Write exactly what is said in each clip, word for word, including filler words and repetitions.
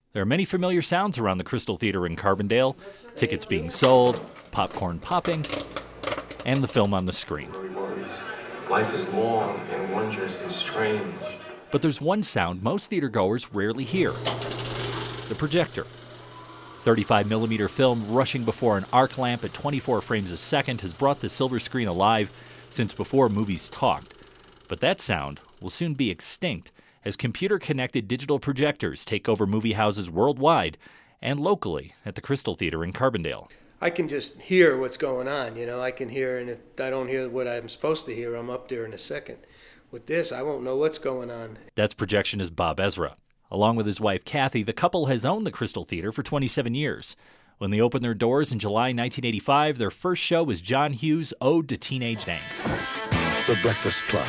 There are many familiar sounds around the Crystal Theater in Carbondale, tickets being sold, popcorn popping, and the film on the screen. Life is long and wondrous and strange. But there's one sound most theatergoers rarely hear: the projector. thirty-five millimeter film rushing before an arc lamp at twenty-four frames a second has brought the silver screen alive since before movies talked. But that sound will soon be extinct as computer-connected digital projectors take over movie houses worldwide and locally at the Crystal Theater in Carbondale. I can just hear what's going on, you know, I can hear, and if I don't hear what I'm supposed to hear, I'm up there in a second. With this, I won't know what's going on. That's projectionist Bob Ezra. Along with his wife Kathy, the couple has owned the Crystal Theater for twenty-seven years. When they opened their doors in July nineteen eighty-five, their first show was John Hughes' Ode to Teenage Angst. The Breakfast Club.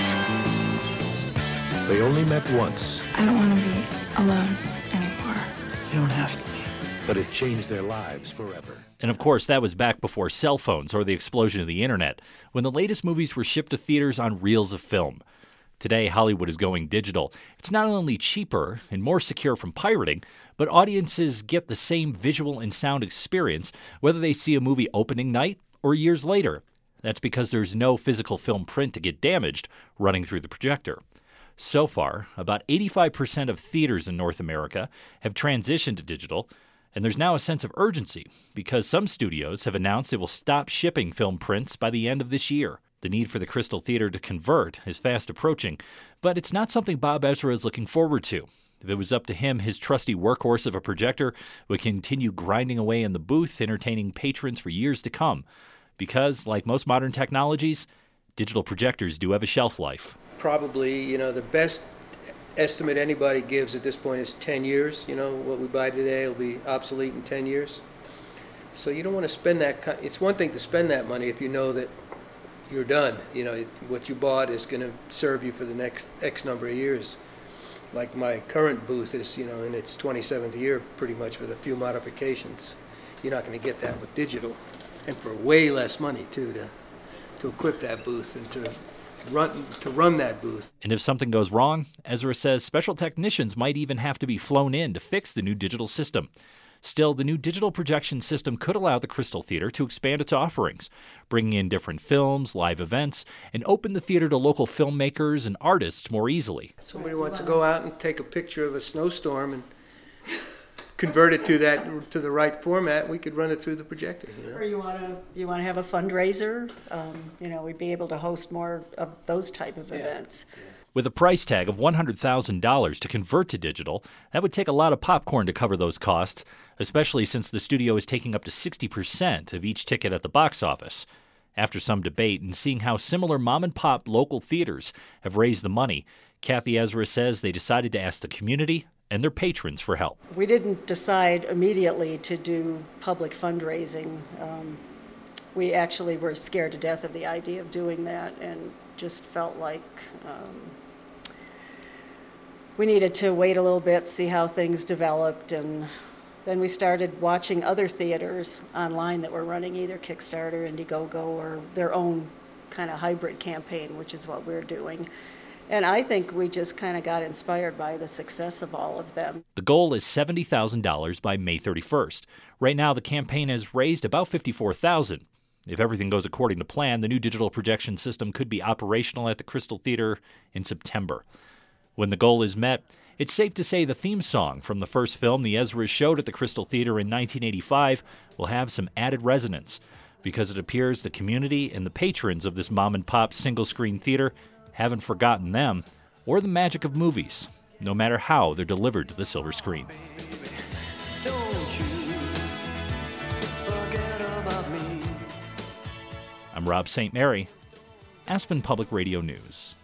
They only met once. I don't want to be alone anymore. You don't have to be. But it changed their lives forever. And of course, that was back before cell phones or the explosion of the internet, when the latest movies were shipped to theaters on reels of film. Today, Hollywood is going digital. It's not only cheaper and more secure from pirating, but audiences get the same visual and sound experience whether they see a movie opening night or years later. That's because there's no physical film print to get damaged running through the projector. So far, about eighty-five percent of theaters in North America have transitioned to digital, and there's now a sense of urgency because some studios have announced they will stop shipping film prints by the end of this year. The need for the Crystal Theater to convert is fast approaching, but it's not something Bob Ezra is looking forward to. If it was up to him, his trusty workhorse of a projector would continue grinding away in the booth, entertaining patrons for years to come. Because, like most modern technologies, digital projectors do have a shelf life. Probably, you know, the best estimate anybody gives at this point is ten years. You know, what we buy today will be obsolete in ten years. So you don't want to spend that. It's one thing to spend that money if you know that you're done. You know, what you bought is going to serve you for the next X number of years. Like my current booth is, you know, in its twenty-seventh year pretty much with a few modifications. You're not going to get that with digital. And for way less money, too, to, to equip that booth and to run to run that booth. And if something goes wrong, Ezra says special technicians might even have to be flown in to fix the new digital system. Still, the new digital projection system could allow the Crystal Theater to expand its offerings, bringing in different films, live events, and open the theater to local filmmakers and artists more easily. Somebody wants to go out and take a picture of a snowstorm and convert it to that to the right format, we could run it through the projector. You know? Or you want to you want to have a fundraiser, um, you know, we'd be able to host more of those type of yeah. events. Yeah. With a price tag of one hundred thousand dollars to convert to digital, that would take a lot of popcorn to cover those costs, especially since the studio is taking up to sixty percent of each ticket at the box office. After some debate and seeing how similar mom-and-pop local theaters have raised the money, Kathy Ezra says they decided to ask the community and their patrons for help. We didn't decide immediately to do public fundraising. Um, we actually were scared to death of the idea of doing that and just felt like um, we needed to wait a little bit, see how things developed, and then we started watching other theaters online that were running either Kickstarter, Indiegogo, or their own kind of hybrid campaign, which is what we're doing. And I think we just kind of got inspired by the success of all of them. The goal is seventy thousand dollars by May thirty-first. Right now, the campaign has raised about fifty-four thousand dollars. If everything goes according to plan, the new digital projection system could be operational at the Crystal Theater in September. When the goal is met, it's safe to say the theme song from the first film the Ezras showed at the Crystal Theater in nineteen eighty-five will have some added resonance, because it appears the community and the patrons of this mom-and-pop single-screen theater haven't forgotten them or the magic of movies, no matter how they're delivered to the silver screen. I'm Rob Saint Mary, Aspen Public Radio News.